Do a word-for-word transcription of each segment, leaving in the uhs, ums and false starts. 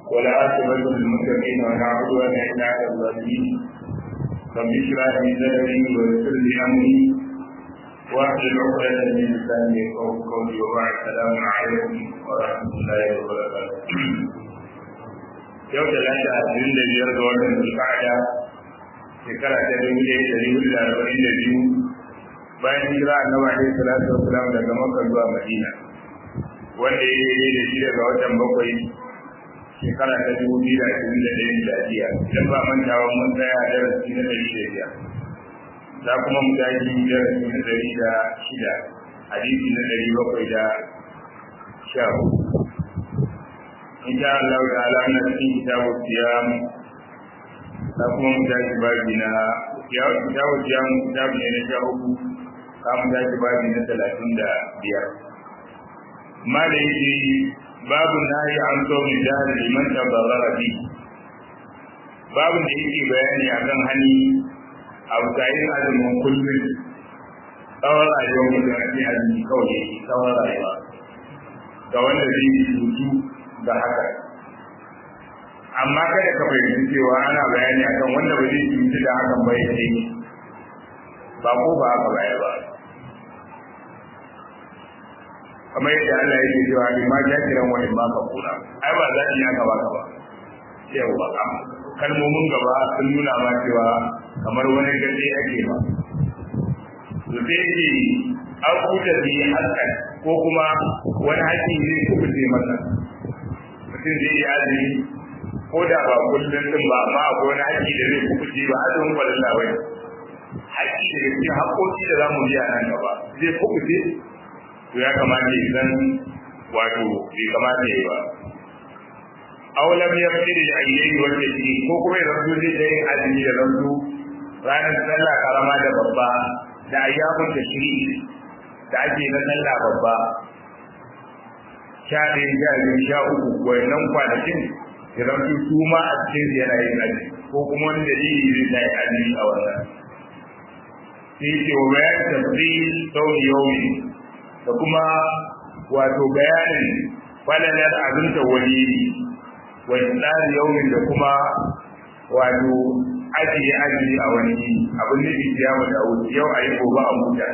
والعاقبة للمتقين ولا عدوان إلا على الظالمين رب اشرح لي صدري ويسر لي أمري واحلل عقدة من لساني يفقهوا قولي وبعد السلام عليكم ورحمة الله وبركاته. yau talata ashirin da biyar ga watan zulqa'ada shekara ta dubu ɗaya da ɗari hudu da arba'in da biyu bayan hijira annabi alaihi salatu wasalam daga makka zuwa madina wanda ya yi da shi daga watan bakwai shekara ta dubu biyu da ashirin da ɗaya miladiya idan ba mantawa mun tsaya darasi na ɗari da biyar za kuma mu tashi darasi na ɗari da shida hadisi na ɗari bakwai da sha hudu إن شاء الله تعالى نسي كتاب الصيام لكم مجاز بابنا كتاب الصيام كتاب نشاؤه كم مجاز بابنا ثلاثين دا بيار ما ليس باب النهي عن صوم الدهر لمن تضرر به باب يجي بياني عن هني أو تعين على من كل tsawon rayuwar mutane a jini kawai tsawon rayuwa ga wanda zai yi rutu da haka amma kada ka fahimci cewa ana bayani akan wanda ba zai cuci da hakan ba yake ba ko ba haka baya ba kamar yadda Allah yake cewa ni ma ya kiran wani ma ka kula ai ba za ki haka ba ka ba yawa kalmomin gaba sun nuna ma cewa kamar wani gaske ake ba to sai ce an kuta bi hakan ko kuma wani haƙi ne kuɓuce masa mutum zai yi azumi ko da ba kullum din ba amma akwai wani haƙi da zai kuɓuce ba azumin kwallon bai haƙi da cikin haƙoƙi da za mu biya nan gaba zai kuɓuce to ya kamata ya san wato bai kamata ya yi ba aulam ya fi da ayyayi wanda ke ko kuma ya zanto zai ta yin azumi da zanto ranar sallah karama da babba da ayyamun da shiri da ake na sallah babba sha ɗaya sha biyu sha uku wannan kwanakin ya zanto su ma a cikin yana yin aji ko kuma wani dalili zai ta yi aji a wannan sai ce wa bayan tafsir sauri yaumi da kuma wato bayanin falalar abinta wani wa tsari yaumin da kuma wato ajiye aji a wani abin da ke yawo da wuce yau a yi gobe a huta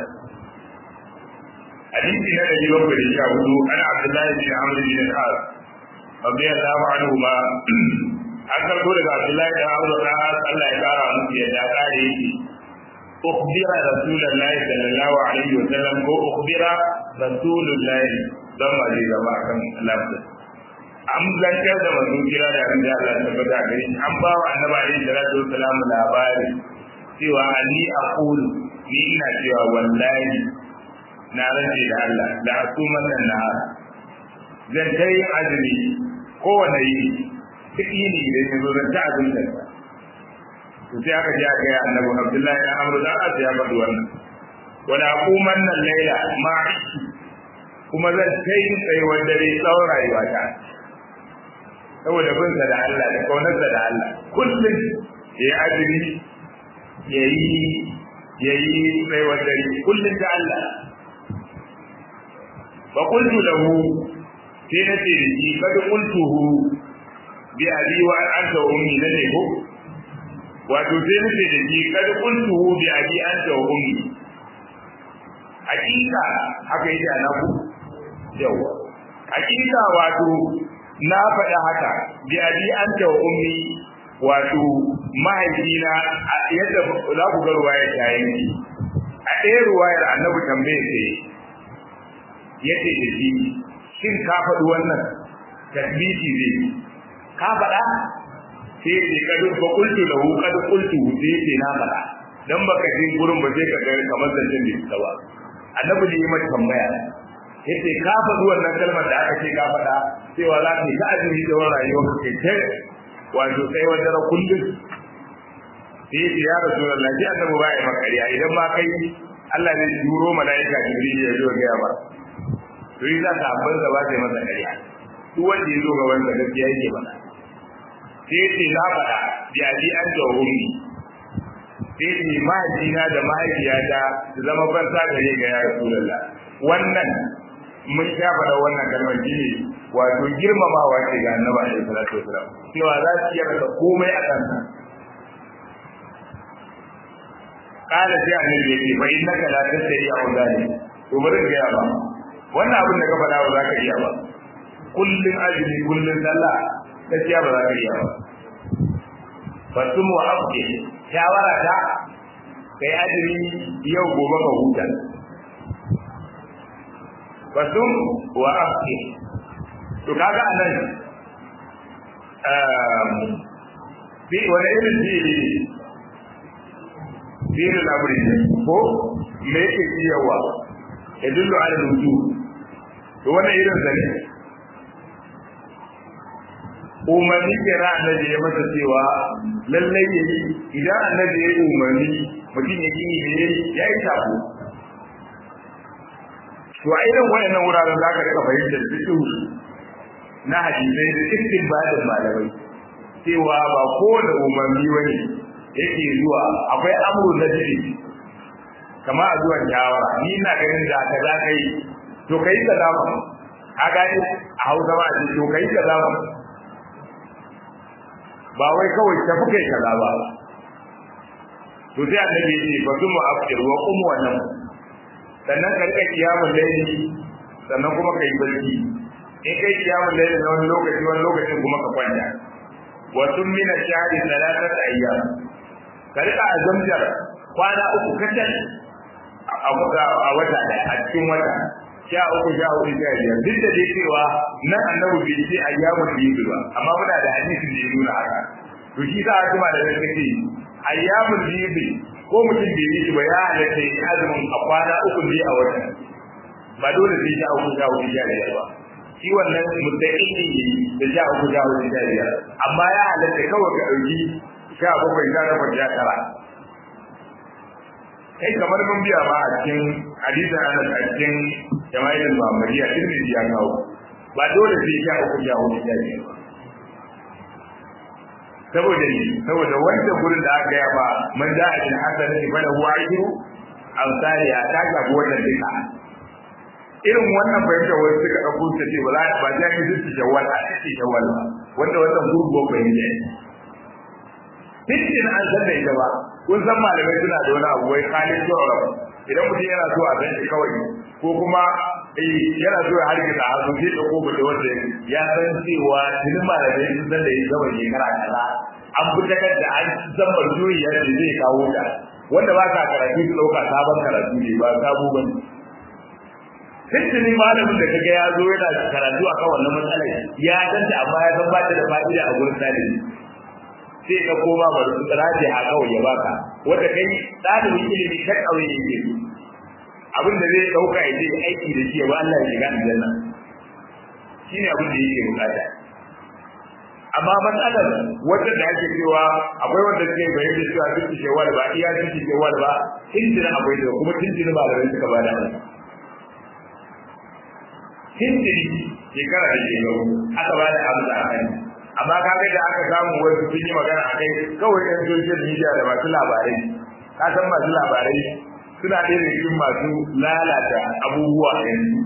حديث الذي يوم الشهود عن عبد الله بن عمرو بن العاص رضي الله عنهما an karbo daga Abdullahi da Abu Bakar Allah ya kara musu yadda kare yake ukhbira rasulullahi sallallahu alaihi wasallam ko ukhbira rasulullahi dan ma zai zama kan lafza an zancar da manzon kira da ran da Allah tabbata gare shi an ba wa annabi alaihi salatu wasallam labari cewa anni aqulu ni ina cewa wallahi na rage da Allah da asuman nan na zan kai azumi kowane yi duk yini da ya zo zan ta azumi da to sai aka ji aka yi annabi Abdullahi ya amru da aka ya faɗi wannan wala aquman nan laila ma kuma zan kai tsayuwar dare tsawon rayuwa ta saboda bin sa da Allah da kaunar da Allah kullum ya azumi yayi yayi tsayuwar dare kullum da Allah فقلت له في نفسه قد قلته بأبي وأنت وأمي لنه وتزين في قد قلته بأبي أنت وأمي حقيقة حقيقة نقول جوا حقيقة واتو na faɗa haka bi abi anta wa ummi wato mahaifina yadda za ku ga ruwayar tayin a ɗaya ruwayar annabi tambaye sai yace da shi shin ka faɗi wannan tasbihi ne ka faɗa sai ce kadu fa qultu lahu qad qultu sai ce na faɗa dan baka jin gurin ba sai ka ga kamar zancen da ta ba annabi ne ya mata tambaya yace ka faɗi wannan kalmar da aka ce ka faɗa cewa za ka yi ta azumi da wannan rayuwar ka ce wato sai wanda ra kullun sai ya rasulullahi ji annabi ba ya makariya idan ma kai Allah ne juro malaika jibril ya zo ga ba to yi za ka abin da ba ta masa ƙarya duk wanda ya zo ga wanda gaskiya yake ba sai ce na faɗa ya ji an da ummi sai ce mahaifina da mahaifiyata su zama fansa gare ga ya rasulullah wannan mun sha fara wannan kalmar shi ne wato girmamawa ce ga annabi alaihi salatu wasalam cewa za su iya rasa komai a kansa kada sai annabi ya ce fa innaka la tasri a wadani to bari ga ya ba wannan abin da ka faɗa ba za ka iya ba kullun azumi kullun sallah gaskiya ba za ka iya ba fasum wa afke shawara ta kai azumi yau gobe ka huta fasum wa afke to kaga anan um bi wani irin dini dini labari ko me yake yawa yadullu ala wujub to wannan irin zane umarni kira annabi ya masa cewa lallai yayi idan annabi ya umarni mutum ya yi ne ya yi tabo to a irin wayannan wuraren zaka rika fahimtar fiqh na hadisai da istinbadin malamai cewa ba kowane umarni wani yake zuwa akwai amru na jiri kama a zuwan shawara ni ina ganin da ka za ka yi to kai ka zama a gani a hausa ba a ce to kai ka zama ba wai kawai tafi kai kaza ba to sai annabi ya ce fa kuma afkir wa qum wa nam sannan ka rika kiyamul layli sannan kuma kai barci in kai kiyamul layli na wani lokaci wani lokacin kuma ka kwanta wa tun min ash-shahri thalathata ayyam ka rika azamjar kwana uku kacal a wata a cikin wata sha uku sha hudu sha biyar duk da dai cewa nan annabi bai ce ayyamul bid ba amma muna da hadisin da ya nuna haka to shi za a tuma da zai ce ayyamul bid ko mutum bai yi ba ya halatta ya azumin a kwana uku ne a wata ba dole sai sha uku sha hudu sha biyar ba shi wannan muttaqin ne da sha uku sha hudu sha biyar amma ya halatta kawai ka dauki sha bakwai sha takwas sha tara kai kamar mun biya ma a cikin hadisin Anas a cikin jama'in Muhammadiyya Tirmidhi ya kawo ba dole sai ya uku ya hudu ya ne saboda ni saboda wanda gurin da aka ya ba man da a cikin hasan ne bala huwa ajru amsali ya ta ga wannan duka irin wannan bayyana wai suka dauko ta ce wala ba ta yi zuci jawal a cikin jawal wanda wannan gurgo bayyana Fitin an san da ita ba, kun san malamai suna da wani abu wai kalin tsoron idan mutum yana so a san shi kawai ko kuma yana so ya harki da hannu sai da ko da wanda ya san cewa tuni malamai sun san da ya zama shekara kaza an fitakar da an san marjuri ya ce zai kawo ta wanda ba ka karatu su ɗauka sabon karatu ne ba sabo ba ne. Tuntuni malamin da kaga ya zo yana karatu akan wannan matsalar ya danta amma ya san ba ta da fa'ida a gurin ɗalibi. Sai ka koma ba su tsaraje a kawai ya baka wanda kai dalibin ilimi kan kawai yake abin da zai dauka ya je aiki da shi ya ba Allah ya shiga aljanna shine abin da yake bukata amma matsalar wanda da ake cewa akwai wanda ke bayyana cewa duk shewar ba iya duk shewar ba inda akwai da kuma tindin ba da suka bada tindin shekara da shekaru aka bada abu da akai amma kaga da aka samu wasu sun yi magana akai kawai ɗan social media da masu labarai ka san masu labarai suna ɗaya da cikin masu lalata abubuwa yanzu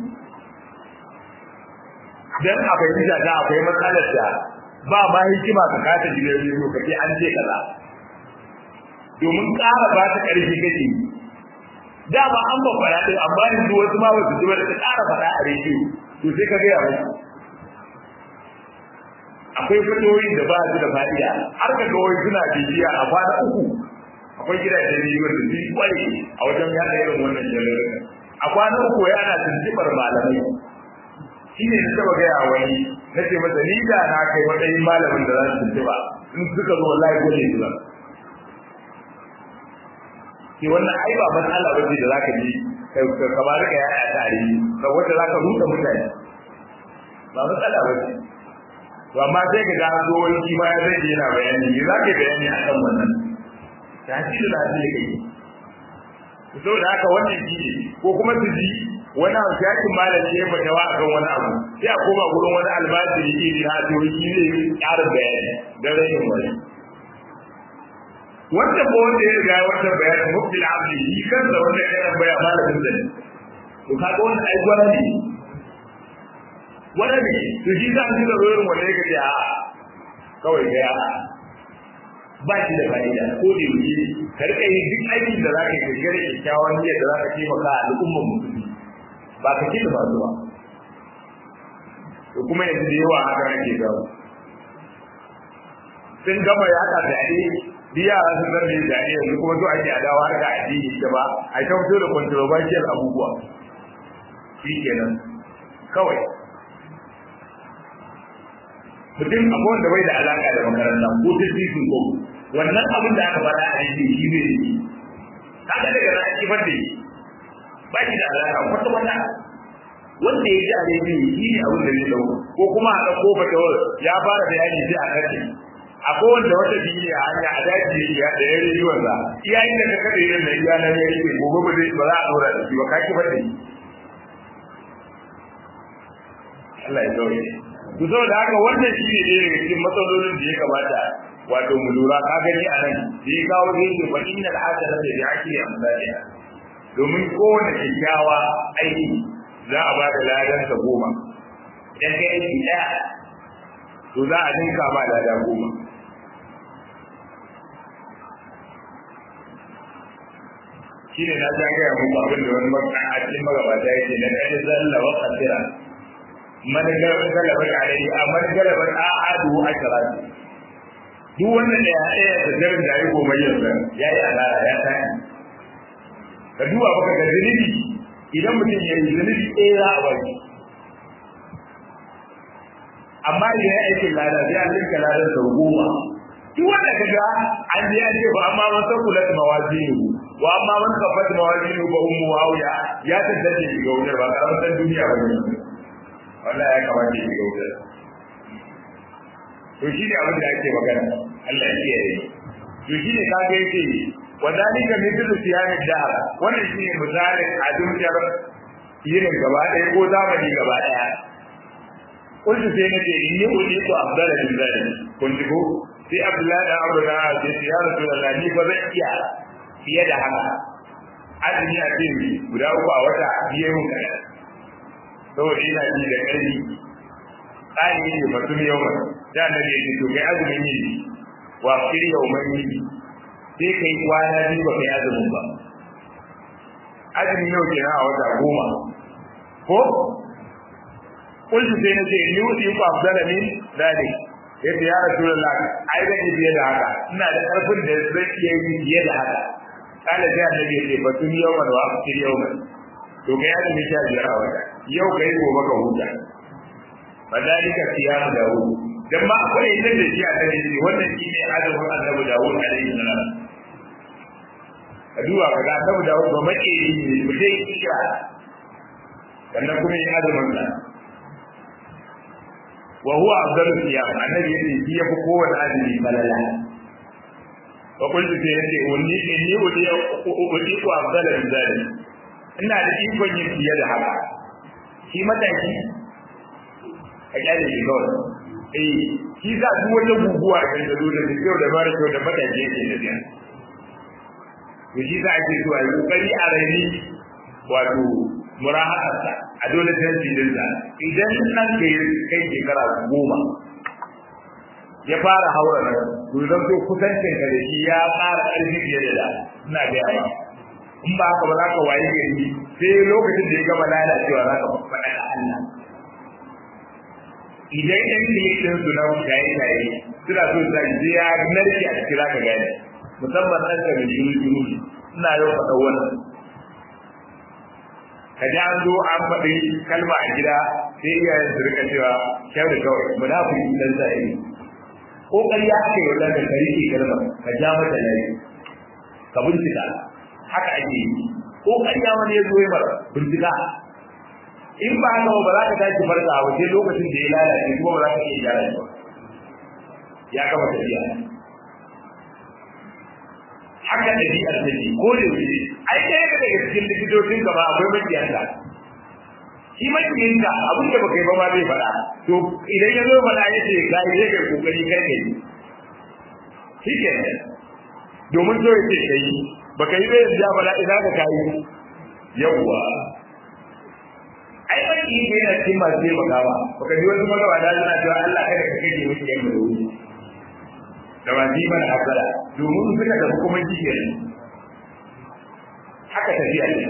dan a fahimta ta akwai matsalar da ba ma hikima ka kasa gidan rediyo ka ce an ce kaza domin ƙara ba ta ƙarfi kake da ba an babbara ɗin amma yanzu wasu ma wasu ji ba da ta ƙara faɗa a rediyo to sai ka gaya musu akwai fatoyin da ba su da fa'ida har ka ga wai suna bibiya a kwana uku akwai gidajen rediyo da sun kware a wajen yada irin wannan jami'ar a kwana uku ya ana tuntubar malamai shi ne na taba gaya wani na ce masa ni da na kai matsayin malamin da za su tuntuba in suka zo wallahi gole su ba ke wannan ai ba matsala ba ce da za ka ji kamar ka yaya tare saboda za ka rusa mutane ba matsala ba ce to amma sai ka ga zo wani shi ma ya zai yana bayani me za ka bayani akan wannan ta ci da lafiya kai to da haka wannan shi ko kuma su ji wani abu yakin malami ya fatawa akan wani abu sai a koma gurin wani albasiri iri na to shi ne ƙara bayani da rashin wani wanda ko wanda ya riga wannan bayani muftil abdi shi kansa wanda ya kan baya malamin da to kaga wannan ai gwara ne wannan ne to shi za su da ruwan wanda yake ce a kawai ga ya ba shi da fa'ida ko da yake karka yi duk aikin da zaka yi gare kyakkyawan niyyar da zaka taimaka al'ummar musulmi ba ka ci da ba zuwa to kuma yanzu da yawa haka ake gawo sun gama ya haka da ade biya sun zama da ade yanzu kuma zo ake adawa har da addini da ba a ta fito da controversial abubuwa shi kenan kawai mutum akwai wanda bai da alaka da makaranta ko ta titin ko wannan abin da aka faɗa a yanzu shi ne kaga daga nan ake fadde ba shi da alaka kwata kwata wanda ya ji a rediyo shi ne abin da zai dauko ko kuma a ɗauko fata ya fara bayani sai a kace akwai wanda wata biyu a hanya a daji ya da ya rediyon sa iya inda ka kada irin da iya na rediyo gobe ba zai ba za a dora da shi ba kaki fadde Allah ya zaure to saboda haka wannan shi ne daga cikin matsalolin da ya kamata wato mu lura ka gani a nan da ya kawo da yake fa innal hasanata bi akli amsalha domin kowane kyakkyawa aiki za a ba da ladan sa goma idan kai aiki daya to za a dinka ma lada goma shi ne na ja gaya muku abin da wani a cikin magabata yake na kai zalla wa qadira man galabar alai amman galabar a'adu ashara duk wannan da ya tsaya da jarin da yayi goma yanzu yayi alala ya tsaya ka duba baka ga zunubi idan mutum ya yi zunubi ɗaya za a bari amma idan ya aikin lada sai an linka ladan sau goma duk wanda ka ga an je an ce ba amma man sakulat mawazinu wa amma man kafat mawazinu ba ummu hawiya ya tantance shi ga wutar ba karamar duniya ba ne wallahi ya kamata ya ga wutar to shi ne abin da ake magana Allah ya kiyaye to shi ne kaga yake wadalika mithlu siyam ad-dahr wannan shi ne misalin adumjar yinin gaba ɗaya ko zamani gaba ɗaya kullu sai nake inni uliku afdala min zalik kun ji ko sai Abdullahi da Abu da sai ya Rasulullah ni ba zan iya fiye da haka azumi a cikin guda uku a wata biye mun kada saboda ina ji da ƙarfi tsari ne fatum yawma da annabi yake to kai azumin yi wa fir yawman yi sai kai kwana biyu ba kai azumin ba azumi yau kenan a wata goma ko kullu sai na ce ni wuce ku afdala min dalik yace ya rasulullah ai da ni biye da haka ina da karfin da zai iya yi biye da haka kana sai annabi ya ce fatum yawman wa fir yawman to kai azumi sha biyar a wata yau kai gobe ka huta fadalika siyam daud dan ma akwai inda da shi a tare shi wannan shine azumin annabi daud alaihi salam aduwa kaga annabi daud ba make ne mutai kira sannan kuma yin azumin sa wa huwa afdalu siyam annabi yace shi yafi kowanne azumi falala wa kullu sai yace wani inni udi udi ku afdalu min zalik ina da ikon yin fiye da haka shi mataki a kyale shi kawai eh shi za duk wata guguwa da ta zo da kyau da mara kyau da mataki yake da biya to shi za a ce to a yi kokari a raini wato murahatarsa a dole sai din sa idan nan kai kai shekara goma ya fara haura nan to zan to kusancin ka da shi ya fara ƙarfi fiye da da ina ga yawa in ba haka ba za ka waye gari sai lokacin da ya gama lalacewa za ka faɗa da Allah idan ɗan litin su na shaye-shaye suna so sa je ya narke a cikin ka gane musamman ɗan ka mai shiru-shiru ina yau faɗa wannan ka ji an zo an faɗi kalma a gida sai iyayen su rika cewa kyau da kawai munafiki dan zai ko ƙarya aka yi wannan da karike kalma ka ja mata layi ka bincika haka ake yi ko ƙarya wani ya zo ya mara bincika in ba haka ba za ka tashi farka a waje lokacin da ya lalace kuma ba za ka iya gyara shi ba ya kama tafiya haka ɗabi'ar ta ce ko da yaushe ai ɗaya daga cikin likitocin gaba akwai makiyanka shi makiyanka abin da baka yi ba ma zai faɗa to idan ya zo faɗa ya ce ga yi zai kai kokari kar ka yi shi ke domin so ya ce ka yi baka yi zai ya faɗa ina ka kayi yawwa ai hakika yana cikin masu taimaka ba baka ji wasu magabata suna cewa Allah kada ka kake musu yan da wuri da wani mana hasara domin suka tafi kuma jike haka tafiya ne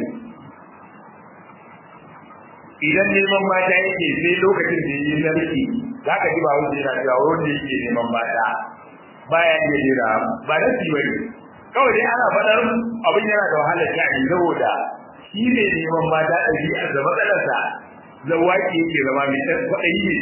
idan neman mata yake sai lokacin da yi narki za ka ji ba wanda yana cewa wanda yake neman mata baya iya jira ba da shi bane kawai dai ana faɗar abin yana da wahalar sha'ani saboda shi ne neman mata ɗabi'a da matsalarsa zawaki yake zama mai ɗan kwaɗayi ne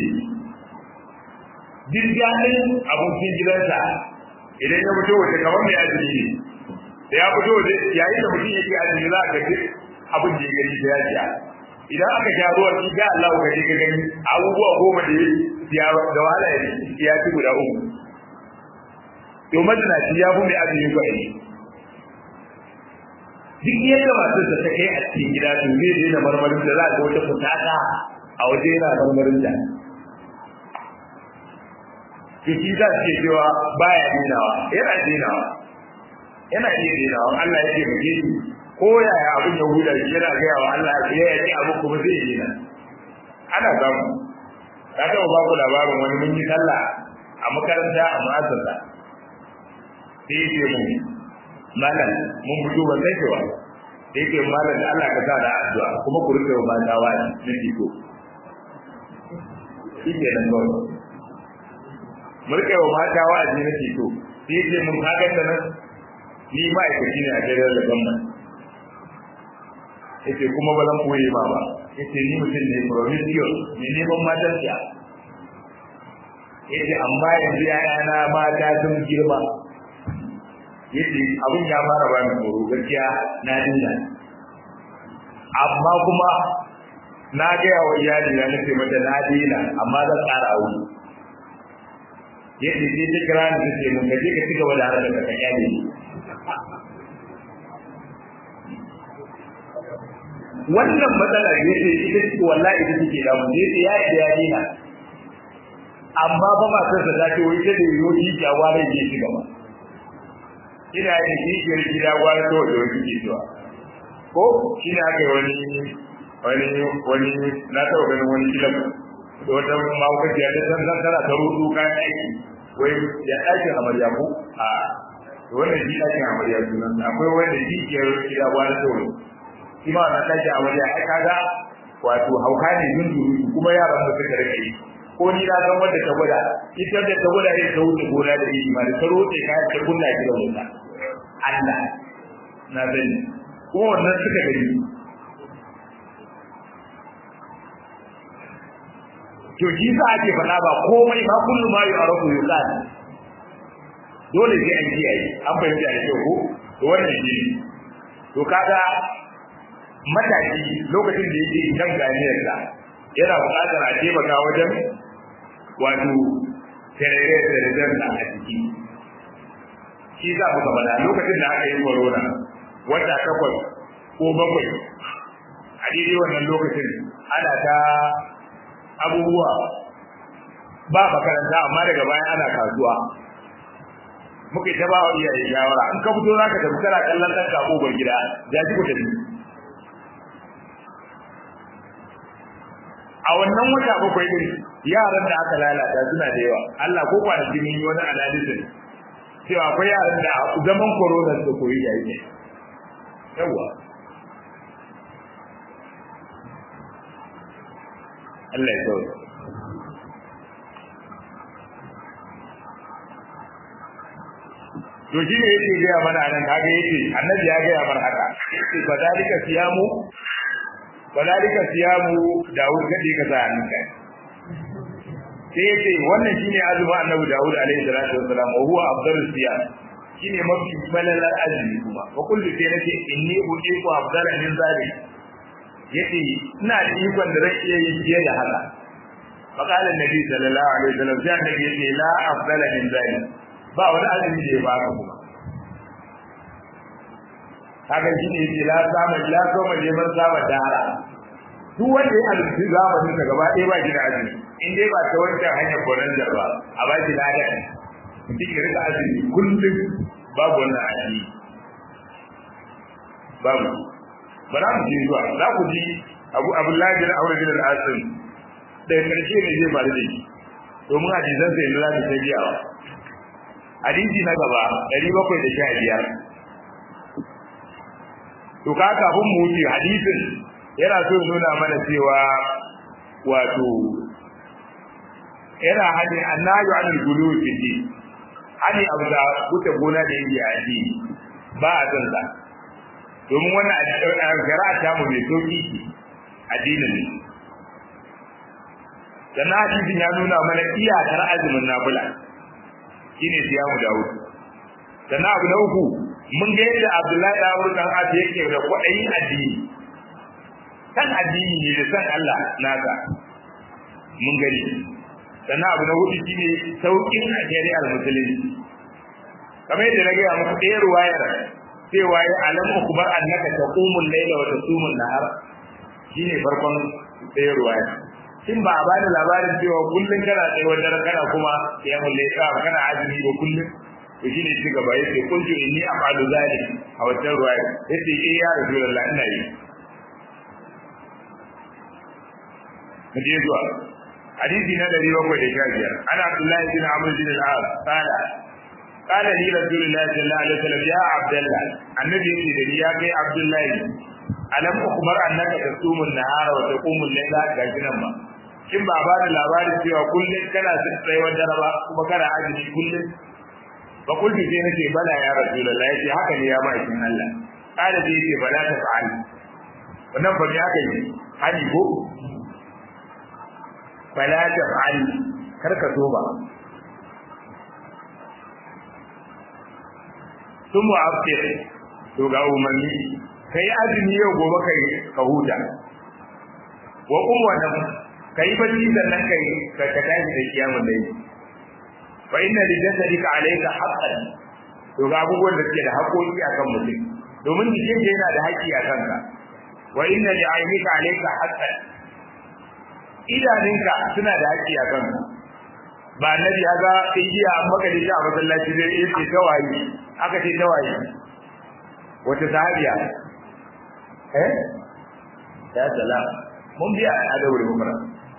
duk daɗin abokin gidansa idan ya fito waje kamar mai azumi ne da ya fito waje yayin da mutum yake azumi za a ga duk abin da ya gani da ya sha idan aka sha ruwan shi ga Allah ka je ka gani abubuwa goma da ya da wahala ya ci guda uku to madana shi ya fi mai azumi kwaɗayi duk yadda masu da ta kai a cikin gida to zai je da marmarin da za a ga wata fitata a waje yana marmarin da to shi za su ce cewa baya dinawa yana dinawa yana iya dinawa Allah ya ce mu je ko yaya abin ya huda shi yana ga yawa Allah ya yi abu kuma zai dina ana samu ka taɓa ba ku labarin wani mun yi sallah a makaranta a mu'assasa sai ya ce mu malam mun fito ban sai cewa sai ke malam da Allah ka sa da addu'a kuma ku rufe wa mata wani na fito shi ke nan ba mu rufe wa mata wani na fito sai ke mun kaga da nan ni ma'aikaci ne a gidan da gwamnati yace kuma ba zan koyi ma ba yace ni mutum ne promiscuous ne neman matar ta yace amma yanzu yayana mata sun girma yace abin ya fara bani tsoro gaskiya na dinga amma kuma na ga yawa iyali na nace mata na dina amma zan tsara aure yace sai ta kira ni tace mun gaje ka cigaba da harkar ka iyali wannan matsala yace ita ce wallahi ita take da mun yace ya yi ya dina amma ba ma sai da ta wai ta da yoyi jaware ke ci gaba ina yin jijiyar gida gwara ta wajen wani jijiwa ko shi ne aka yi wani wani wani na taɓa ganin wani kilan da wata mawukaciya ta san san tana ta rudu kayan aiki wai ya ɗakin amarya ko a wannan shi ɗakin amarya sunan akwai wanda jijiyar gida gwara ta wani shi ma na ɗakin amarya ai kaga wato hauka ne zun duru kuma yaran da suka rika yi ko ni na san wanda ta gwada ita da ta gwada ita ta wuce gona da iri ma da ta rote kayan ta kunna gidan wuta Allah na sani kuma wannan suka gani to shi sa ake faɗa ba komai ba kullum ma yu'arafu yuqal dole sai an kiyaye an fahimta da kyau ko to wannan shi to kaga mataki lokacin da yake kan ganiyar sa yana buƙatar a taimaka wajen wato tarere da da a ciki shi za mu gaba lokacin da aka yi corona wata takwas ko bakwai a daidai wannan lokacin ana ta abubuwa ba makaranta amma daga baya ana kasuwa muka ta ba wa iyaye shawara an ka fito zaka tafi kana kallon ɗan kakogon gida da ji ku tafi a wannan wata bakwai din yaran da aka lalata suna da yawa Allah ko kwanaki mun yi wani analysis cewa akwai yaran da zaman corona su koyi da yake yawa Allah ya tsawo to shi ne yake gaya mana nan kaga yake annabi ya gaya mana haka yake fadalika siyamu fadalika siyamu Dawud kadi ka sa hannunka sai yake wannan shine azumi annabi Dawud alaihi salatu wassalam wa huwa afdalus siyam shine mafi falalar azumi kuma wa kullu sai nake inni uqiqu afdala min zalik yace ina da ikon da zan iya yi fiye da haka faqala annabi sallallahu alaihi wasallam sai annabi yace la afdala min zalik ba wani azumi da ya baka kuma haka shine yace la sama la sama ne ban saba dara duk wanda ya azumi zamanin ka gaba ɗaya ba shi da azumi in dai ba ta wancan hanyar gonan da ba a ba shi lada mutum ya rika azumi kullum babu wannan azumi babu ba za mu ji zuwa za ku ji abu abdullahi bin amr bin al-asim da karshe ne zai faru da shi domin hadisan sai da zai ta biya hadisi na gaba ɗari bakwai da sha biyar to ka kafin mu wuce hadisin yana so nuna mana cewa wato yana hadin annayu anil gulu fi ani abda wuce gona da yake a ji ba a san sa domin wannan shari'a ta mu ne sauki addinin ne dan hadisin ya nuna mana iyakar azumin nafila shine siyamu Dawud dan abu na uku mun ga yadda Abdullahi da Abu Dan Abi yake da kwadayin addini san addini ne da san Allah naka mun gani dan abu na hudu shine saukin shari'ar musulunci kamar yadda na ga muku ɗaya ruwayar cewa ya alam ukbar annaka taqumul layla wa tasumul nahar shine farkon ɗaya ruwayar shin ba a ba da labarin cewa kullun kana tsaye wajen kana kuma ya mulle ka kana azumi ba kullun to shine shi gaba yace kuntu inni afalu zalik a wata ruwaya yace eh ya rasulullah ina yi kaje zuwa hadisi na dari bakwai da sha biyar ana abdullahi bin amr bin al-as qala qala li rasulullah sallallahu alaihi wasallam ya abdullah annabi yace da ya kai abdullahi alam ukhbar annaka tasumun nahara wa taqumul layla gajinan ma kin ba ba da labarin cewa kullun kana tsayuwar dare ba kuma kana azumi kullun ba kulli sai nake bala ya rasulullahi yace haka ne ya ma'aikin Allah kada sai yace bala ta fa'al wannan ba me aka yi hani ko bala ta fa'al karka so ba tumu aftir to ga umanni kai azumi yau gobe kai ka huta wa umma kai bacci sannan kai ka tashi da kiyamun dai fa inna li jasadika alayka haqqan to ga abubuwan da suke da haƙoƙi akan mutum domin jikin ka yana da haƙƙi a kanka wa inna li aynika alayka haqqan idaninka suna da haƙƙi a kanka ba annabi ya ga igiya an maka da shi a masallaci zai yace tawayi aka ce tawayi wata sahabiya eh ya salam mun biya a daure umra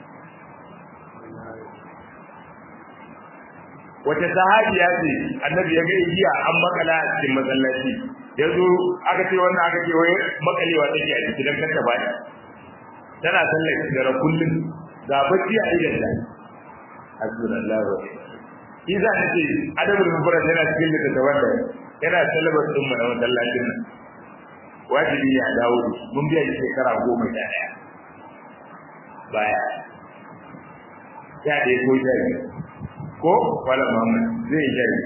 wata sahabiya ce annabi ya ga igiya an makala a cikin masallaci yazo aka ce wannan aka ce wai makalewa take a cikin kanta ba tana sallar da kullun ga bacci a idan ta azza wa iza nace adabul mufrad yana cikin da wanda yana talabar din mu na masallacin nan wajibi ya dawo mun biya shekara goma da daya baya ya dai ko jari ko wala Muhammad zai jari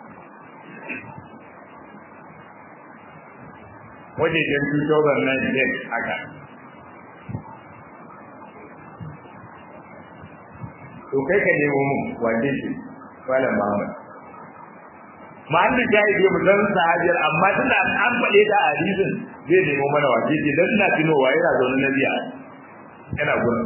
waje jan two thousand nine haka to kai ka nemo mu waje shi wala Muhammad ma'anin jayi bai mutan sahabiyar amma tana an faɗe ta a hadisin zai nemo mana waje ce dan ina tunowa yana zaune na biya yana gurin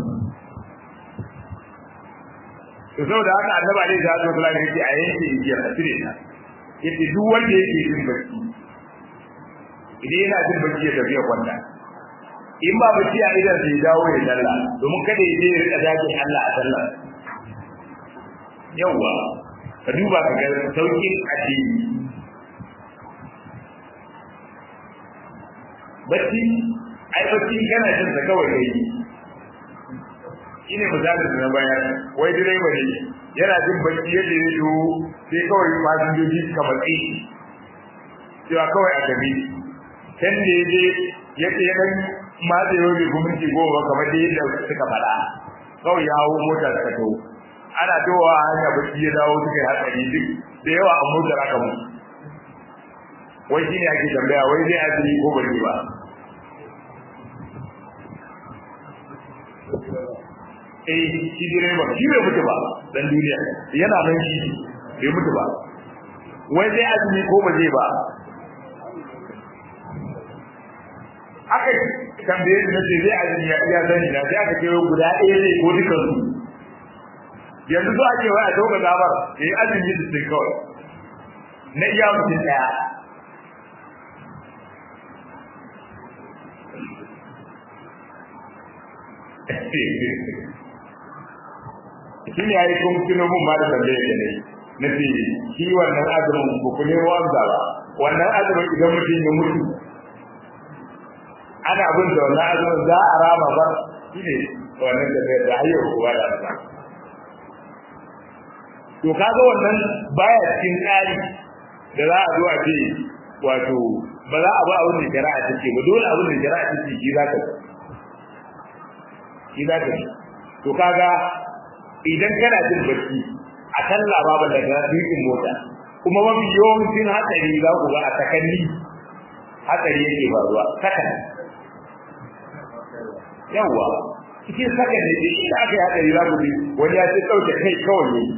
to saboda haka annabi alaihi salatu wasallam yake a yanke igiyar a cire ta yace duk wanda yake jin bacci idan yana jin bacci ya tafi ya kwanta in ba bacci a idan sai dawo ya dalla domin kada ya je ya rika dakin Allah a sallah yawa ka duba ka ga saukin addini bacci ai bacci kana jin sa kawai kai shine misalin da na bayar wai direba ne yana jin bacci yadda ya zo sai kawai fasinjoji suka matsi cewa kawai a gabi can da ya je ya ce dan matse yau da guminci goma kamar da yadda suka faɗa kawai ya hau mota suka to ana towa a hanya bacci ya dawo suka yi hatsari duk da yawa a motar aka mutu wai shi ne ake tambaya wai zai azumi ko ba ba eh shi direba shi bai mutu ba dan duniya yana nan shi bai mutu ba wai zai azumi ko ba zai ba aka tambaye ni nace zai azumi ya iya sani na sai aka ce guda ɗaya ne ko dukan su yanzu zo ake waya dauka gabar yayi azumi da sai kawai na iya mutum daya shi ne yayi kun kino mun ma da tambaye da ne nace shi wannan azumin ko ku ne wanda ba wannan azumin idan mutum ya mutu ana abin da wannan azumin za a rama ba shi ne wannan da da hayyar kuwa da ba to kaga wannan baya cikin tsari da za a zo a ce wato ba za a ba abin da jara'a take ba dole abin da jara'a take shi za ka shi za ka to kaga idan kana jin bacci a kan labarin da ga cikin mota kuma mafi yawancin hatsari za ku ga a takanni hatsari yake faruwa sakan yawa cikin sakan ne da aka yi hatsari za ku ji wani ya ce dauke kai kawai ne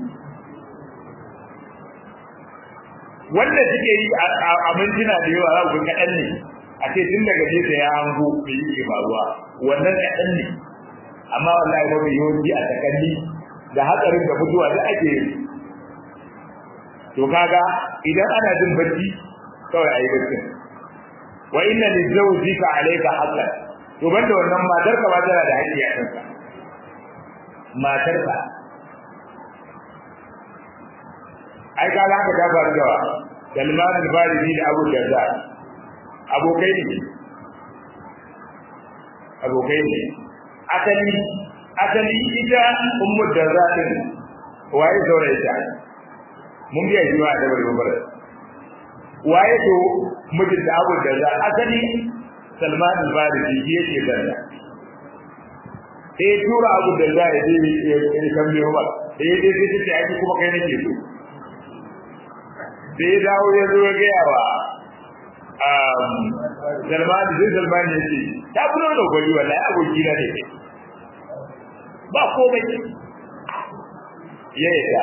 wanda suke yi a mintuna da yawa za ku ga kaɗan ne a ce tun daga nesa ya hango da yake faruwa wannan kaɗan ne amma wallahi mafi yawanci a takanni da hatsarin da mutuwa da ake yi to kaga idan ana jin bacci kawai ayi bacci wa inna lizawjika alayka haqqan to banda wannan matar ka ba tana da haƙƙi a kanka matar ka ai kaga haka ta faru da Salman al-Farisi da Abu Darda abokai ne abokai ne asali asali ita ummu Darda din waye saurayi ta mun biya shi wa da barbar waye to mijin da Abu Darda asali Salman al-Farisi shi yake Darda eh tura Abu Darda ya je ya kambe ba eh dai sai ta yi kuma kai nake so sai dawo ya zo ga yawa um Salman zai Salman ya ce ta fito da gwani wallahi aboki na ne ba komai yayi da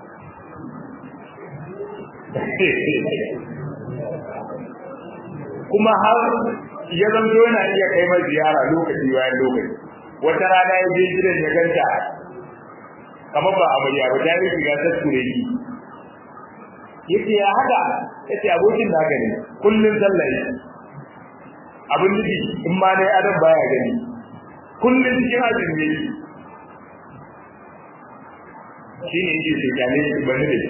kuma har ya zanto yana iya kai mai ziyara lokaci bayan lokaci wata rana ya je gidan ya ganta kamar ba amarya ba ta yi shiga ta tureki yake ya haka yace abokin da haka ne kullun sallah abin nufi in ma dai adam baya gani kullun cikin azumi ne shine yake so kyale bane da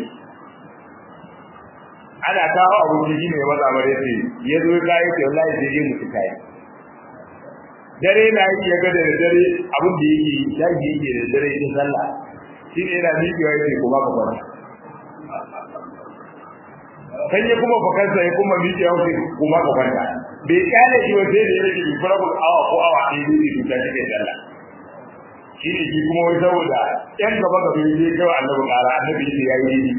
ana kawo abokin shi ne maza bare sai ya zo kai ce wallahi sai dai mutu kai dare na yi ya ga da dare abin da yake yaji yake da dare din sallah shine yana miƙewa yake kuma ka kwanta kan ya kuma fakansa ya kuma miƙe yauke kuma ka kwanta bai kyale shi wace da yake furabul awa ko awa ɗaya ne su ta take dalla shi ne shi kuma wai saboda yan gaba gaba ne kawai annabi ƙara annabi shi ya yi ni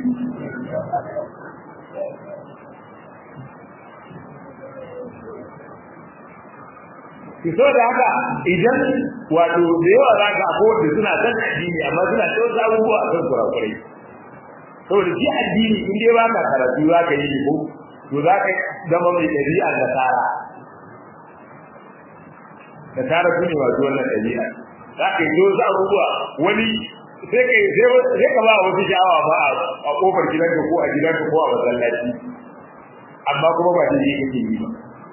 ki so da haka idan wato da yawa za ka ko da suna san addini amma suna tsawon abubuwa a kan kurakurai saboda shi addini in dai baka karatu za ka yi ko to za ka zama mai dabi'a da tsara da tsara kuma wato wannan dabi'a za ka yi doza abubuwa wani sai ka sai ka ba wasu sha'awa ba a kofar gidanka ko a gidanka ko a masallaci amma kuma ba da yake kake yi ba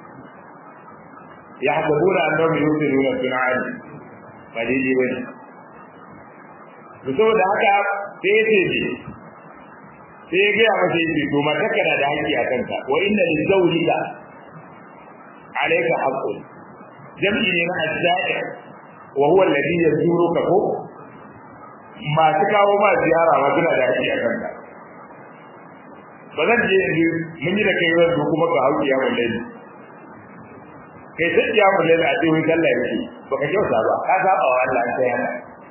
ya hadabuna annabi yusiruna sun'an ba dai dai bane to saboda haka sai ce sai ya gaya masa yake to matarka na da haƙƙi a kanka wa inna lizawjika alayka haqqun jam'i ne na azzai wa huwa alladhi yazuruka ko ma ta kawo ma ziyara ma suna da haƙƙi a kanka ba zan je yanzu mun yi da kai yanzu kuma ka hauki ya wallahi kai sai ya wallahi a ce wai sallah yake baka kyauta ba ka saba wa Allah sai haka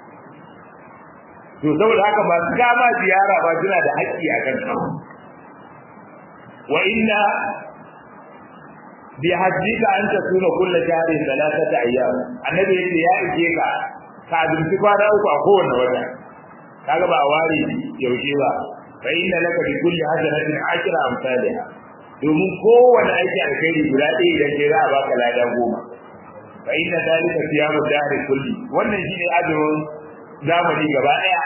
to saboda haka ba su gama ziyara ba suna da haƙƙi a kan su wa inna bi hajjika an tasuna kullu shahrin thalathata ayyam annabi yake ya ike ka ka azumci kwana uku a kowanne wata kaga ba wari yaushe ba fa inna laka bi kulli hajratin ashra amsalha domin kowanne aiki alkhairi guda ɗaya idan ke za a baka lada goma fa inna dalika siyamu dahri kulli wannan shine azumin zamani gaba daya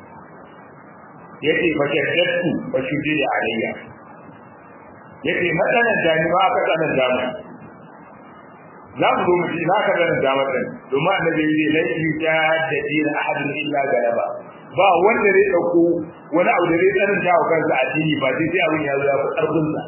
yace fa shaddatu fa shuddi alayya yace matsalan da ni ba ka tsanan zamani za mu zo mu ji za ka gani da matan domin annabi ya ce laifi ta da dina ahadin illa galaba ba wanda zai dauko wani abu da zai tsananta wa kansa a dini ba sai sai abin ya zo ya fi karfin sa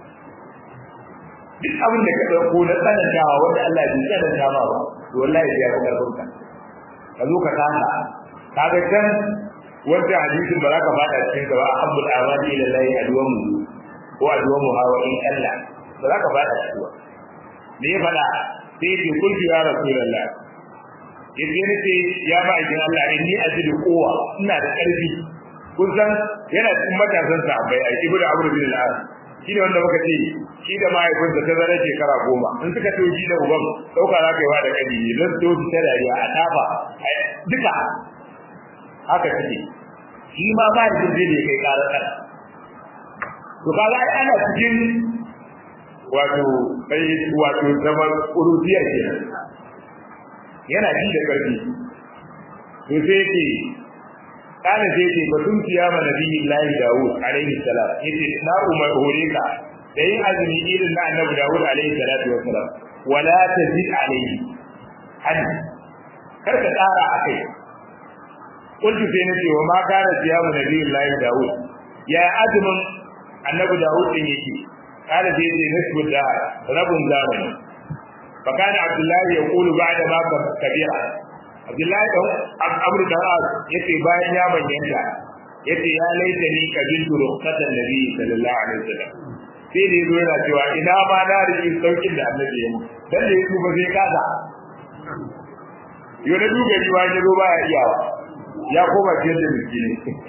duk abin da ka dauko na tsanantawa wanda Allah bai tsananta ma ba to wallahi ya fi karfin ka ka zo ka kasa kaga can wanda hadisin ba za ka fada cikin ka ba ahabbul amali ila Allah adwamu ko adwamu hawa in Allah ba za ka fada cikin ba me ya fada sai ya kulli ya rasulullah idan ne ya ba idan Allah inni ajidu quwwa ina da karfi kun san yana cikin matasan sahabbai ai ibnu amr bin al-as shi ne wanda muka ce shi da mahaifinsa ta zara shekara goma in suka to shi da uban dauka za ka yi wa da kadi ne zan to su ta dariya a tafa duka haka take shi ma ba da zai ne kai karar kan to kaga ai ana cikin wato bai wato zaman urudiyar ke yana ji da karfi to sai ke kana sai ke batun kiyama nabi Allah Dawud alaihi salam yace na umar horeka da yin azumi irin na annabi Dawud alaihi salatu wassalam wala tazid alaihi had kar ka tsara akai kullu sai nace wa ma kana kiyama nabi Allah Dawud ya azumin annabi Dawud din yake kana sai yace nisbu da rabun zamani fa kana Abdullah yaqulu ba'da ma kabira Abdullahi dan Amr da As yace bayan ya manyanta yace ya laita ni kabiltu ruqatan nabi sallallahu alaihi wasallam sai da yazo yana cewa ina ma na riki saukin da annabi ya mu dan da yazo ba zai kaza yau da duka riwa ne zo ba ya iyawa ya koma cikin da miskine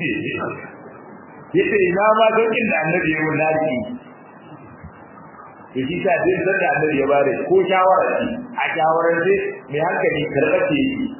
yace ina ma saukin da annabi ya mu na riki yaji ta din da annabi ya bare ko shawara ce a shawarar ce mai hankali karbace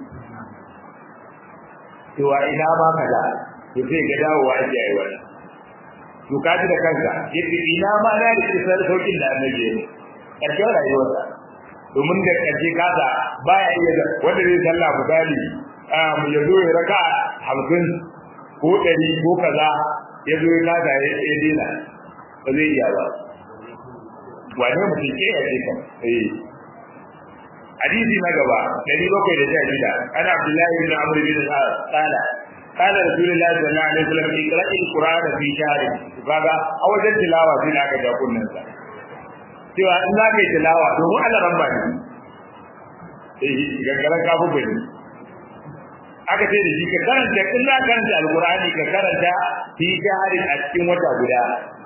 to wa ina ba kaza to sai ga dawowa ake yi wannan to kaji da kanka yace ina ma na da kisar saukin da annabi ne karshen rayuwarsa domin da karshe kaza baya iya wanda zai sallah misali um ya zo ya raka hamsin ko ɗari ko kaza ya zo ya kaza ya dena ba zai iya ba wani mutum ke ya ce kan eh hadisi na gaba dari bakwai da shida ana Abdullahi bin Amr bin al-As qala qala Rasulullah sallallahu alaihi wasallam iqra'il qur'ana fi shahri kaga a wajen tilawa sai aka ja kunnan sa cewa in za ka yi tilawa domin Allah ramba ne eh gangaran kafu bane aka ce da shi ka karanta in za ka karanta alqur'ani ka karanta fi shahri a cikin wata guda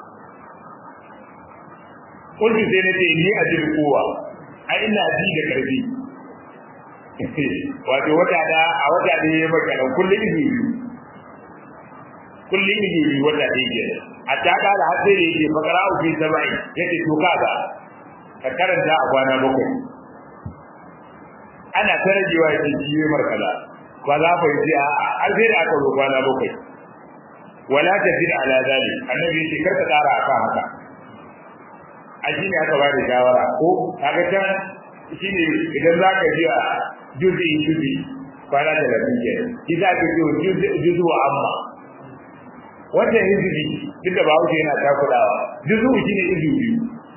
kullu sai ne ni ajil kowa ai ina ji da karfi wato wata da a wata da yayi maka dan kullun ibi kullun ibi wata da yake a ta da har sai yake fakara u fi sabai yake to kaga ka karanta a kwana bakwai ana tarajewa yake jiye markala ba za fa yi a har sai da aka zo kwana bakwai wala tafid ala zalik annabi yake karka tsara akan haka a shi ne aka ba da shawara ko kaga can shi ne idan za ka ji a juzi juzi kwana da lafi ke shi za ka ji juzu wa amma wannan hizbi duk da bahaushe yana takurawa juzu shi ne izu biyu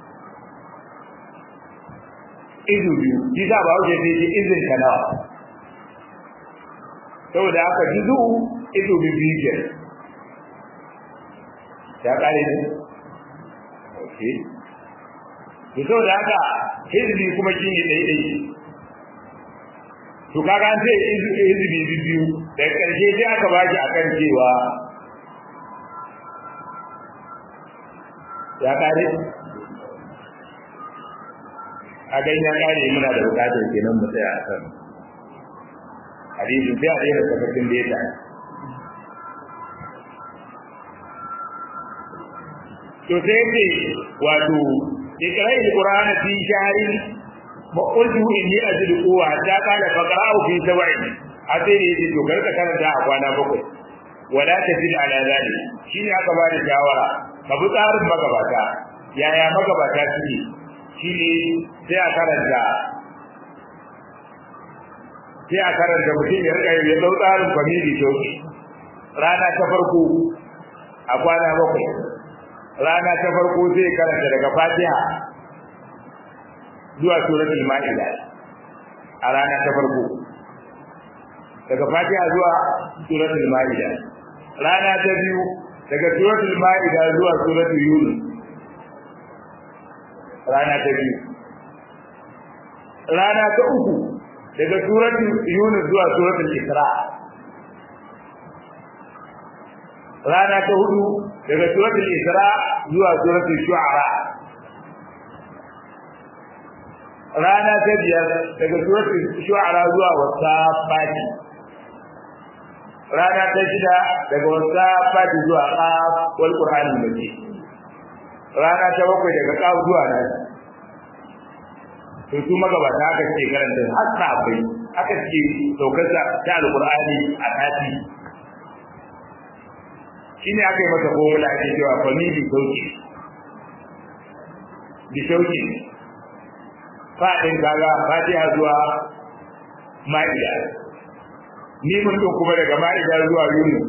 izu biyu shi za bahaushe sai ji izin ka nawa saboda haka juzu izu biyu ke ya kare ne okay to saboda haka hizbi kuma shine dai dai to kaga an ce hizbi biyu da karshe sai aka baki akan cewa ya kare a ga ya kare muna da bukatar kenan mu tsaya akan hadisi sai a daina tabbatin da yake to sai ce wato iqra'i alqur'ana fi shahrin wa qultu inni ajidu quwwa ta kana faqra'u fi sab'in hadiri yace to karka karanta a kwana bakwai wala tafid ala zalik shine aka bada shawara ka bi tsarin magabata yaya magabata suke shine sai a karanta sai a karanta mutum ya rika ya dau tsarin family to rana ta farko a kwana bakwai rana ta farko zai karanta daga Fatiha zuwa suratul ma'ida a rana ta farko daga fatiha zuwa suratul ma'ida rana ta biyu daga suratul ma'ida zuwa suratul yunus rana ta biyu rana ta uku daga suratul yunus zuwa suratul isra rana ta hudu daga suratul isra zuwa suratul shu'ara rana ta biyar daga suratul shu'ara zuwa wasafati rana ta shida daga wasafati zuwa qaf wal qur'anil majid rana ta bakwai daga qaf zuwa nas to su magabata aka ce karanta har sabai aka ce saukar ta alqur'ani a tafi shine aka yi masa formula ake cewa family sauki bi sauki fa'in kaga fatiha zuwa ma'ida ni mun to kuma daga ma'ida zuwa yunus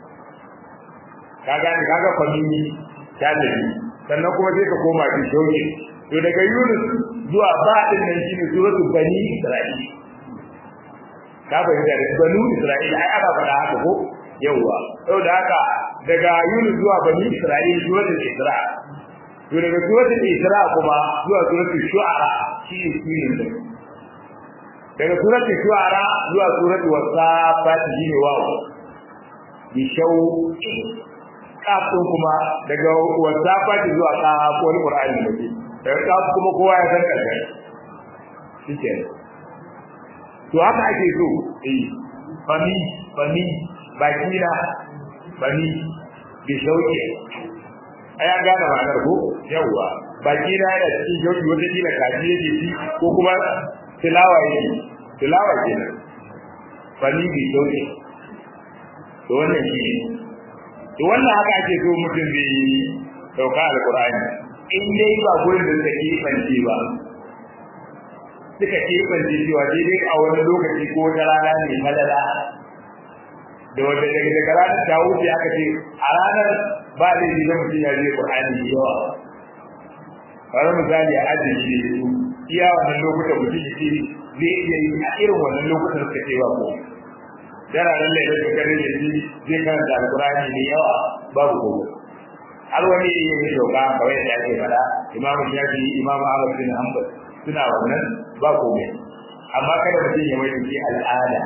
kaga ni kaga family ta tafi sannan kuma sai ka koma bi sauki to daga yunus zuwa ba'in nan shine suratul bani isra'il ka bayyana da bani isra'il ai aka faɗa haka ko yawa saboda haka daga yunus zuwa bani isra'il suratul isra to daga suratul isra kuma zuwa suratul shu'ara shi ne daga suratul shu'ara zuwa suratul wasafat shi ne wawo bi shaw kafin kuma daga wasafat zuwa qaf wal qur'ani ne daga qaf kuma kowa ya san karshe shike to haka ake so eh fami fami bakina bani bi shauke aya gane ma'anar ko yawa bakina yana cikin shauki wata kila kaji yake ci ko kuma tilawa yake tilawa kenan bani bi shauke to wannan shi to wannan haka ake so mutum zai dauka alqur'ani in dai ba gurin da take fanci ba suka ke fanci cewa dai a wani lokaci ko ta rana ne madala da wanda daga daga ranar ta wuce aka ce a ranar ba da yi da mutum ya je Qur'ani da yawa bari misali a ajiye shi su iya wannan lokutan mutum ya ce zai iya yi a irin wannan lokutan suka ce ba ko dara ran da ya kare da shi zai karanta Qur'ani da yawa babu ko har wani ya yi doka kawai da ake fada Imam Shafi Imam Ahmad bin Hanbal suna wannan ba ko amma kada mutum ya mai shi al'ada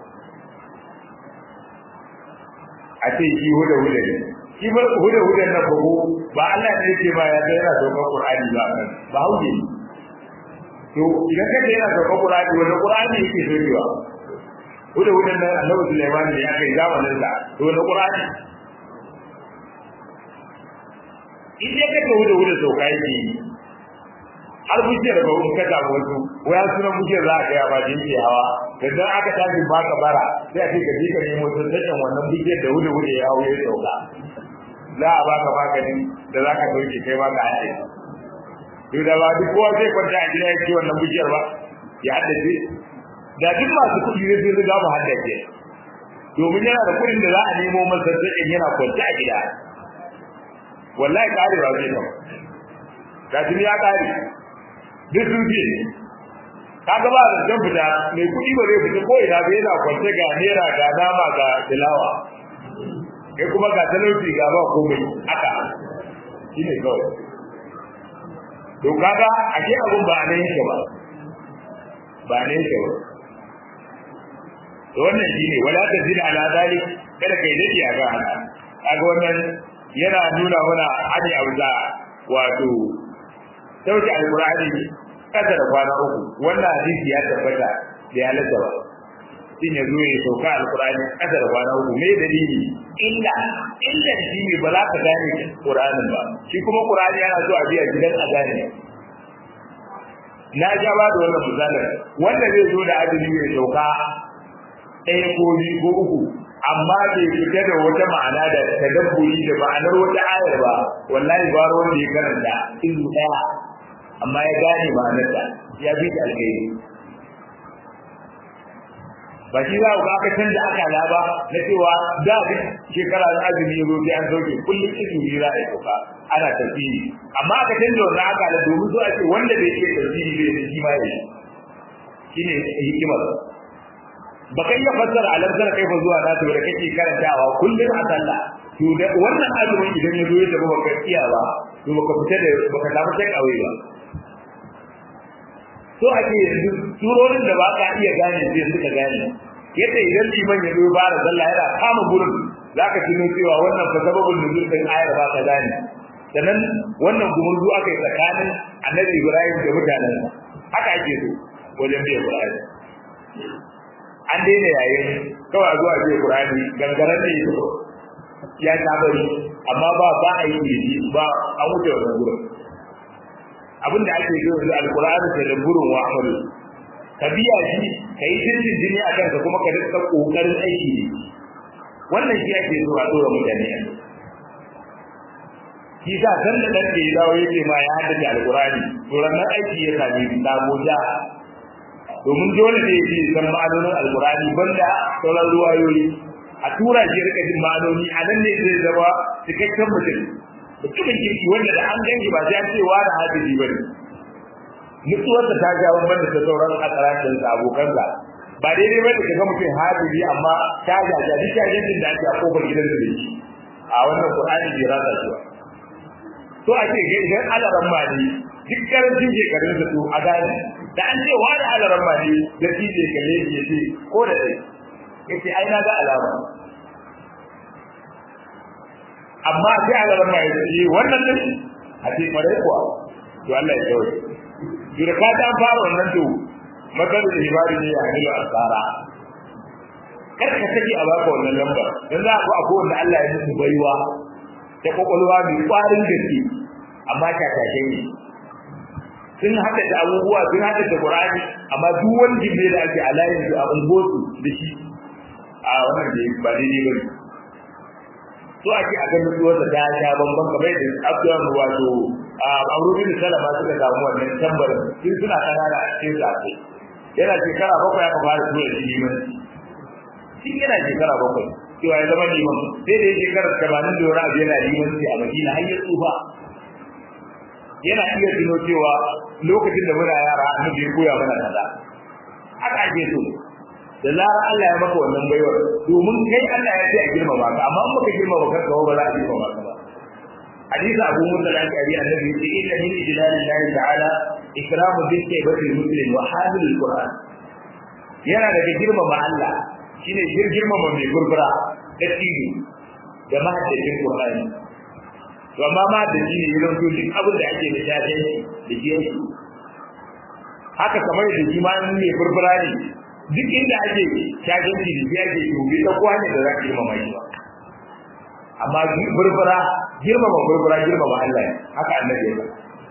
a ce shi huda huda ne shi ba huda huda na bago ba Allah ne yake ba ya sai yana dokar Qur'ani ba kan ba hauke to idan kace yana dokar Qur'ani wanda Qur'ani yake sokewa huda huda na Annabi Sulaiman ne aka yi zamanin sa to wanda Qur'ani idan kace huda huda sauka yake har bujiyar ba mun kada wasu waya sunan bujiyar za ka ya ba din ke hawa idan aka tafi baka bara sai a ce ka jika nemo tsakken wannan bujiyar da wuce wuce ya hawo ya sauka za a baka maganin da za ka dauke kai ba ka haɗe to da ba duk kowa sai kwanta a gida yake wannan bujiyar ba ya haddace da duk masu kuɗi ne sun riga mu haddace domin yana da kuɗin da za a nemo masa tsakken yana kwanta a gida wallahi karewa zai kama da tuni ya kare duk rufe kaga ba da jan fita mai kudi ba zai fita ko ina bai yana kwance ga nera ga nama ga tilawa kai kuma ga talauci ga ba komai aka shine kawai to kaga ake abun ba ne yake ba ba ne yake ba to wannan shine wala tazid ala dalik kada kai dadi a ga haka kaga wannan yana nuna mana hadi auza wato sauke alqur'ani kada da kwana uku wannan hadisi ya tabbata da ya halatta ba shine zuwa ya sauka alqur'ani kada da kwana uku me dalili illa illa shine ba za ka gane qur'anin ba shi kuma qur'ani yana so a biya gidan a gane na ja ba da wannan misalin wanda zai zo da adili ya sauka ɗaya ko biyu ko uku amma bai fita da wata ma'ana da tadabburi da ma'anar wata ayar ba wallahi ba ruwan da ya karanta izu ɗaya amma ya gane ma'anar ta ya bi ta alkhairi ba shi za ku ga aka canza akala ba na cewa da shekara na azumi ya zo sai an sauke kullum izini za a yi kuka ana tafsiri amma aka canza wannan akala domin zuwa ce wanda bai ce tafsiri bai da shi ma ya shi ne hikimar ba kai ya fassara alamsar kai fa zuwa nasu da kake karantawa kullum a sallah to da wannan azumin idan ya zo ya tafi baka iya ba to baka fita da baka samu take away ba to ake yanzu surorin da ba ka iya gane sai suka gane yadda idan liman ya zo fara sallah yana kama gurin zaka tuno cewa wannan fa sababul nuzul din ayar ba ka gane sannan wannan gumurzu aka yi tsakanin annabi Ibrahim da mutanen haka ake so wajen bai Ibrahim an daina yayin kawai a zuwa bai Qur'ani gangaren ne ya tabari amma ba ba a yi ba an wuce wannan gurin abinda ake yi da alqur'ani da dabburun wa amalu ka biya shi kai dindin jini akan ka kuma ka dinka kokarin aiki ne wannan shi ake so a dora mutane shi sa dan da dan da dawo yake ma ya hada alqur'ani to ranar aiki ya sami da goja domin dole ne yake san ma'anonin alqur'ani banda sauran ruwayoyi a tura shi rika jin ma'anoni a nan ne zai zama cikakken mutum mutumin kirki wanda da an ganki ba sai an ce wa da hadisi bane mutuwar ta ga wannan da sauran akaratin sa abokan sa ba daidai ba da kaga mutum hadisi amma ta ga da dukkan da ake a kofar gidan da yake a wannan Qur'ani bai rasa shi ba to ake ga idan alaran mali duk karancin shekarun da to a gani da an ce wa da alaran mali da tije kalle shi yace ko da dai yace ai na ga alama amma sai alaran mali yace wannan din a ce mare kuwa to Allah ya tsaye jira ka ta fara wannan to magana da ibadi ne ya hilo asara kar ka saki a baka wannan lamba dan za ku akwai wanda Allah ya musu baiwa ta kokolwa mai kwarin gaske amma ta tashe ne sun hada da abubuwa sun hada da Qur'ani amma duk wani jibe da ake alayin su a ungosu da shi a wannan da ba daidai ba to ake a ganin duwar da ta sha bamban kamar da Abdul wato a Aurubin Salama suka samu wannan tambarin sun suna kanana a cikin zafi yana shekara bakwai aka fara tura shi liman shi yana shekara bakwai cewa ya zama liman sai da ya shekara tamanin da wani abu yana liman sai a Madina har ya tsufa yana iya tuno cewa lokacin da muna yara annabi ya koya mana kaza haka ake so da zarar Allah ya maka wannan baiwar domin kai Allah ya ce a girmama ka amma in baka girmama kanka ba za a girmama ka ba hadisi Abu Musa al-Ash'ari annabi ya ce inna min ijlalillahi ta'ala ikramu bi muslim wa hadil al-Qur'an yana daga girmama Allah shine girmama mai gurbura da tibi da mahaddacin Qur'ani to amma ma da shi ne yaron to duk abin da ake da shafe da shi yake haka kamar da imanin ne burbura ne duk inda ake shagen shi da yake to ta kwane da zaka yi mamaki ba amma burbura girmama burbura girmama Allah haka annabi ya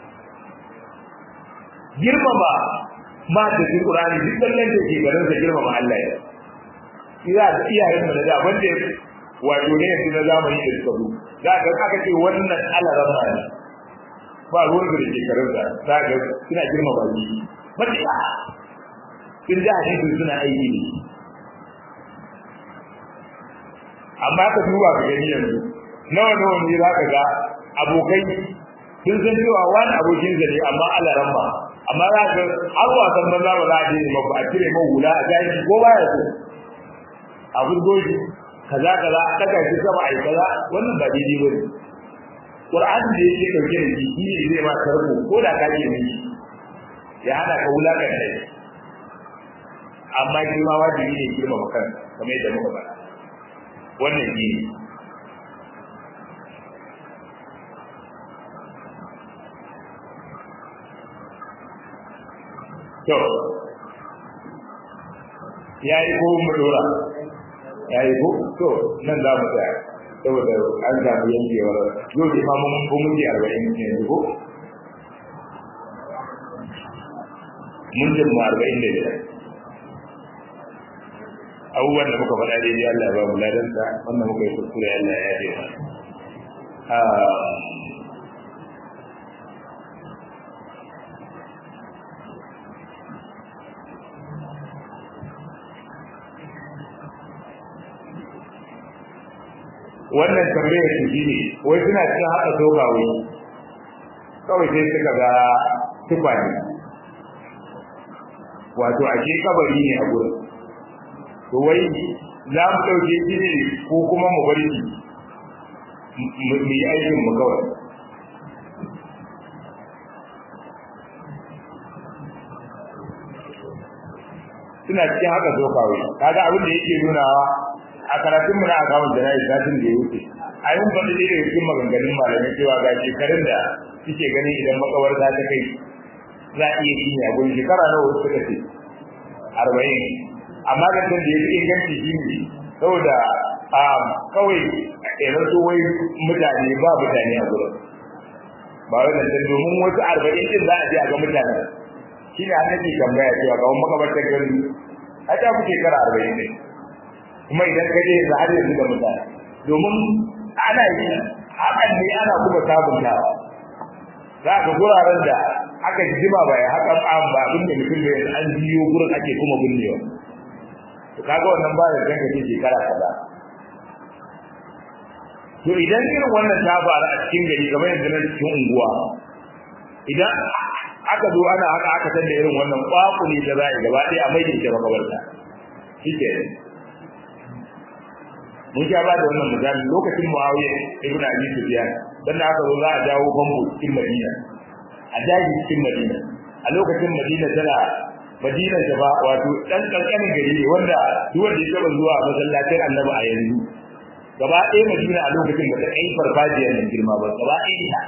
girmama ma da Qur'ani duk dallan da ke garin da girmama Allah ya ira da iyayen mu da wanda wato ne yanzu na zamani da suka zo za ka aka ce wannan alaran ma ne ba ruwan da ke karin da za ka suna girma ba shi matiya sun ji hadisi suna aiki ne amma ka duba ka gani yanzu nawa nawa ne za ka ga abokai sun san cewa wani abokin zane amma alaran ma amma za ka har wasan banza ba za a je ba a cire man hula a jaji ko baya so abin goji kaza kaza daga shi sama ai kaza wannan ba daidai bane Qur'ani da yake dauke da shi shi ne zai ma karbo ko da ka ce miki ya hada ka wulaka da shi amma girma wajibi ne girma makan kamar yadda muka faɗa wannan shi ne to yayi ko mu dora yayi ko to nan za mu tsaya saboda an samu yankewar yau da ma mun ko mun ji arba'in ne ko mun ji mu arba'in da biyar abubuwan da muka faɗa daidai Allah ya ba mu ladansa wannan muka yi kuskure Allah ya yaje mana wannan tambayar su shine wai suna cikin haka dogawe kawai sai suka ga tufani wato ake kabari ne a gurin to wai za mu dauke shi ne ko kuma mu bari shi mu yi aikin mu kawai suna cikin haka dogawe kaga abin da yake nunawa a karatun mu na akawun da nayi satin da ya wuce ai mun faɗi da cikin maganganun malamai cewa ga shekarun da suke ganin idan makawarta ta kai za a iya yi a gurin shekara nawa wasu suka ce arba'in amma da kan da ya fi inganci shi ne saboda kawai idan so wai mutane ba mutane a gurin ba wai da domin wasu arba'in din za a je a ga mutane shi ne annabi tambaya cewa ga wani makabartar gari a ta fi shekara arba'in ne kuma idan ka je za har yanzu da mutane domin ana yi hakan ne ana kuma sabuntawa za ka guraren da aka jima ba ya haka an ba abin da mutum da an biyo gurin ake kuma binnewa to kaga wannan ba da danka ce shekara kaza to idan irin wannan ta faru a cikin gari kamar yanzu na cikin unguwa idan aka zo ana haka aka tada irin wannan kwakuli da za a yi gaba ɗaya a mai da ita makabarta shi ke mun sha ba da wannan misali lokacin Muawiya ibn Abi Sufyan dan da aka zo za a jawo bambu cikin Madina a daji cikin Madina a lokacin Madina tana Madina ta ba wato dan kankanin gari ne wanda duk wanda ya taba zuwa masallacin Annabi a yanzu gaba ɗaya Madina a lokacin da kai farfajiyar nan girma ba gaba ɗaya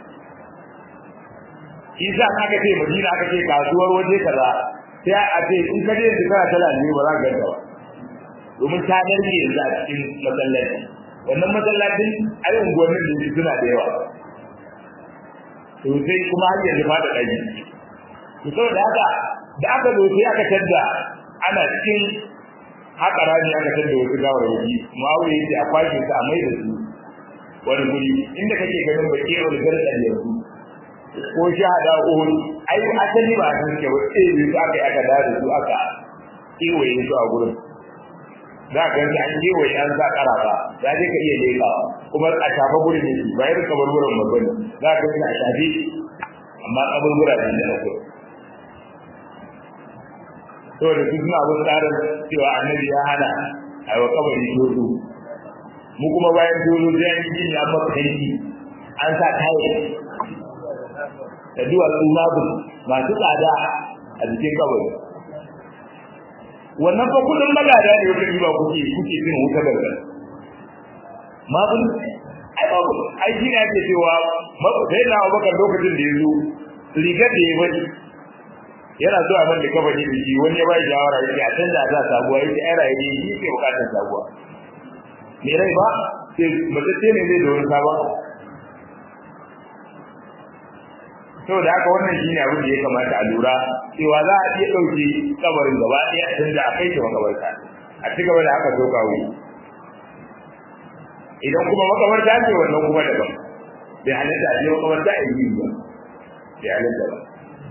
shi za ka ga ce Madina aka ce kasuwar waje kaza sai a ce in ka je da kana tala ne ba za ka ga ba domin ta darje yanzu a cikin masallaci wannan masallacin ai unguwannin da suna da yawa to sai kuma har yanzu ba da kaji to saboda haka da aka zo sai aka tadda ana cikin haka rani aka tadda wasu gawarwaki Muawiya yace a kwashe su a mai da su wani guri inda kake ganin baki wani garda yanzu ko shahada uhud ai asali ba san ke wace ne su aka aka da su aka kewaye su a gurin za ka ga an kewaye an sa karaba za ka iya lekawa kuma a shafa gurin ne ba irin kaburburan mabani za ka ga a shafi amma kaburbura ne da ake to da su suna abin tsarin cewa annabi ya hana a wa kabari dodo mu kuma bayan dodo sai an yi ne an maka kanki an sa tayi da duwatsu babu masu tsada a jikin kabari wannan fa kudin magada ne kuke ba kuke kuke cin wuta da mabun ai babu ai shi ne ake cewa sai na Abubakar lokacin da yazo rigar da ya bari yana so a mallaka kabari da shi wani ya bai shawara yake a canza ta sabuwa yake ai rayi shi ke bukatar sabuwa me rai ba sai mutace ne zai da wani sabon saboda haka wannan shine abin da ya kamata a lura cewa za a iya dauke kabarin gaba ɗaya a canza a kai shi makabarta a ci gaba da haka so kawo idan kuma makabarta ce wannan kuma daban bai halatta a je makabarta a yi ba bai halatta ba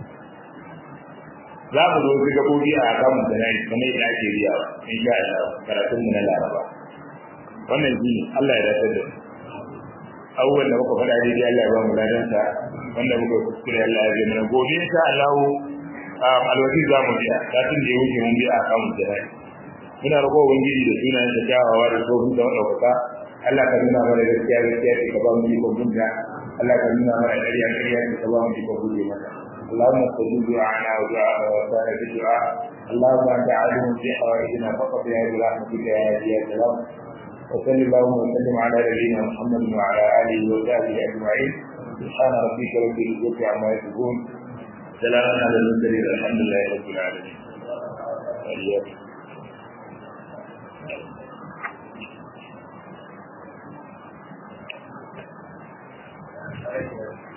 za mu zo su gabobi a kamun da nayi kamar yadda ake riya in sha Allah karatun mu na Laraba wannan shi Allah ya dace da awwal da muka faɗa dai Allah ya ba mu ladansa wanda muka kuskure Allah ya mana gobe insha Allah alwasi za mu biya kafin da ya wuce mun biya a kamun da nayi muna roƙo ubangiji da sunayen sa kyawawa da tsohon da ɗaukaka Allah ka nuna mana gaskiya gaskiya ka ba mu iko gunta Allah ka nuna mana ƙarya ƙarya ka ba mu iko guje mata اللهم استجب دعاءنا ودعاء وسائر الدعاء اللهم انت عالم بحوائجنا فقط يا برحمتك يا هادي يا سلام وصل اللهم وسلم على نبينا محمد وعلى اله وصحبه اجمعين سبحان ربك رب العزه عما يصفون سلام على المرسلين الحمد لله رب العالمين Thank you.